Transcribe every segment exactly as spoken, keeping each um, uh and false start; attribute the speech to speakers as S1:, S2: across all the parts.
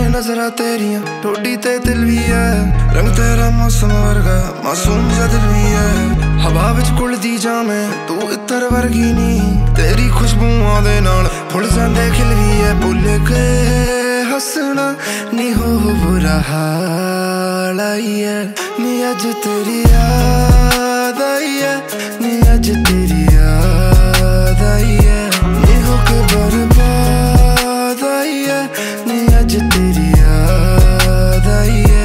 S1: नजरा तेरिया ठोडी ते दिल भी है, रंग तेरा मौसम वर्गा मासूम जा दिल भी है। हवा विच घुलदी जा मैं तू इत्र वर्गी नी, तेरी खुशबुआं दे नाल फुल जांदे खिल भी है। भुल के हसना नी हो बुरा हाल आई है, नी अज तेरी याद आई है, नी अज तेरी याद आई है। नी हो के बर्बाद आई है, नी अज तेरी याद आई है।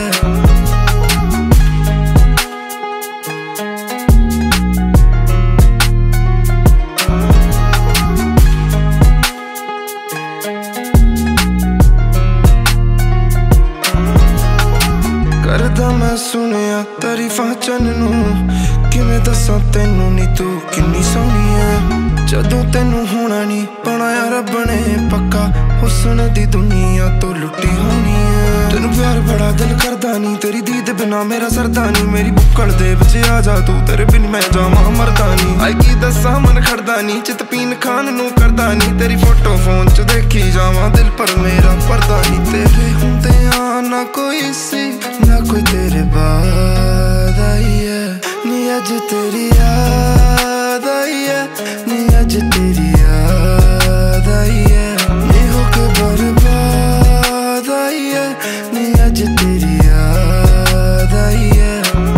S1: करदा मैं सुनिया तारीफां चन नू, किवें दसां तैनू नी तू किन्नी सोहनी है। जदों तैनू होना नी बनाया रब ने पक्का, हुस्न दी दुनिया तो लुटी होनी है। तैनू प्यार बड़ा दिल करदा नी, तेरी दीद बिना मेरा सरदा नी। मेरी बुक्कड़ दे विच आ जा तू, तेरे बिन मैं जावां मरदा नी। आई की दसां मन खड़दा नी, चित पीन खान नू करदा नी। तेरी फोटो फोन च देखी जावां दिल पर मेरा पर्दा नी। तेरे हुंदियां ना कोई सी ना कोई तेरे बाद आई है, नी अज तेरी याद आई है, नी अज तेरी याद आई है। नी हो के बर्बाद आई है, नी अज तेरी याद आई है।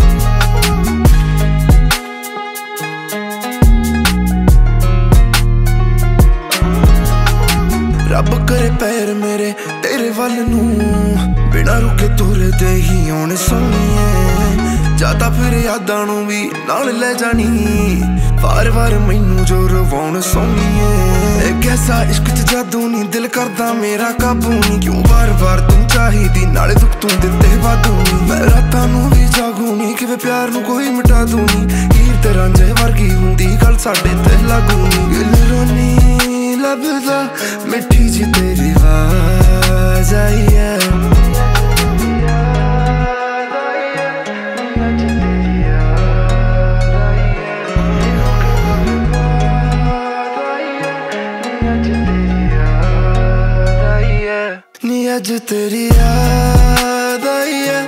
S1: रब करे पैर मेरे तेरे वल नू, बिना रुके तुरे दे ही आने सोहणीए। जाता फिर यादां नू भी नाल ले जानी, वार वार मैनू जो रवाउण सोहणीए। एक ऐसा इश्क च जादू नी, दिल करदा मेरा काबू नी। क्यों बार बार तू चाहिदी नाले दुख तू दिते वादू नी। मैं रातां नू भी जागू नी, किवें प्यार नू कोई मिटा दू नी। हीर ते रांझे वर्गी हुंदी गल साडे ते लागू नी। दिल रोनी लभदा मिठी जी तेरी आवाज़ आई है, नी अज तेरी याद आई है,